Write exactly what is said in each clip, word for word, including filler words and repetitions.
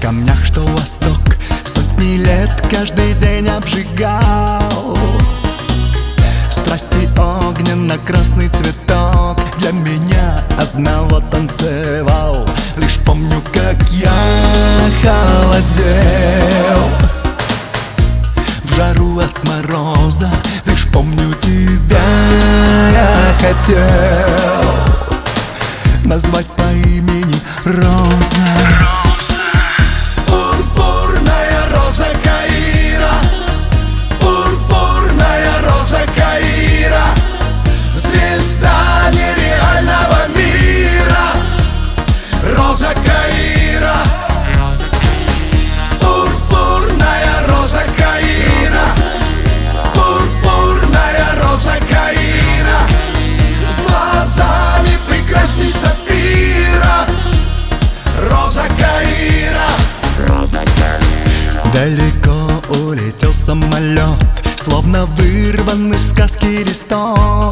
камнях, что восток сотни лет каждый день обжигал. Страсти огненно-красный цветок для меня одного танцевал. Лишь помню, как я холодел в жару от мороза. Лишь помню, тебя я хотел назвать по имени Роза. Пурпурная роза Каира, пурпурная роза Каира, звезда нереального мира. Роза Каира, пурпурная роза Каира, пурпурная роза Каира, с глазами прекрасней сапфира. Роза Каира, роза Каира. Далеко улетел самолет, словно вырван из сказки листок.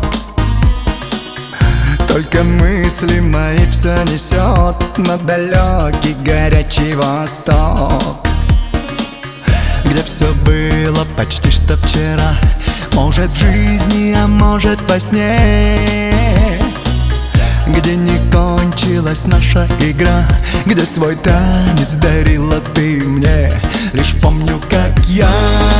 Только мысли мои все несет на далекий горячий восток, где все было почти что вчера. Может, в жизни, а может, во сне, где не кончилась наша игра, где свой танец дарила ты мне. Лишь помню, как я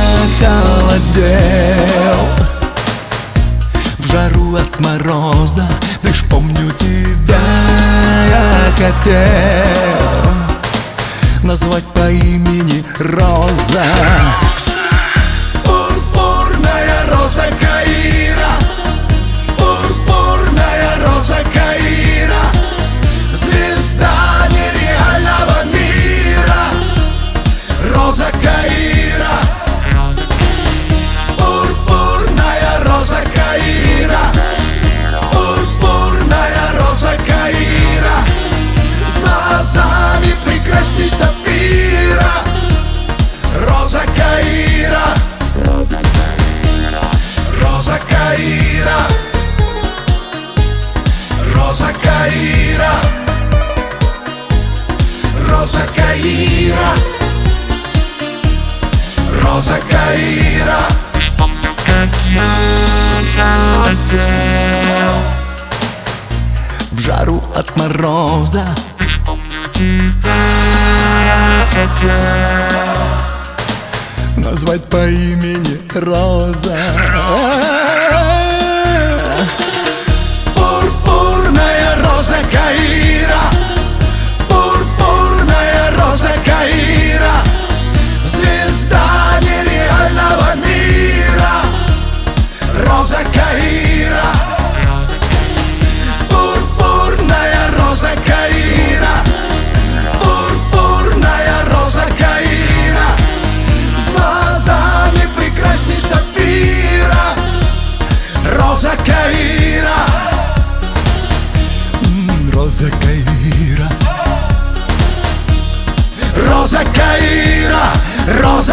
холодел в жару от мороза. Лишь помню, тебя я хотел назвать по имени Роза. Пурпурная роза Каира, пурпурная роза Каира, звезда нереального мира. Роза Каира, пурпурная роза Каира, пурпурная роза Каира, с глазами прекрасней сапфира. Роза Каира, роза Каира, роза Каира, роза Каира, роза Каира, роза Каира. Лишь помню, как я холодел в жару от мороза. Лишь помню, тебя я хотел назвать по имени Роза. Пурпурная роза Каира, пурпурная роза Каира, звезда нереального мира. Роза Каира, пурпурная роза Каира, пурпурная роза Каира, с глазами прекрасней сапфира. Роза Каира, М, роза Каира, роза Каира, роза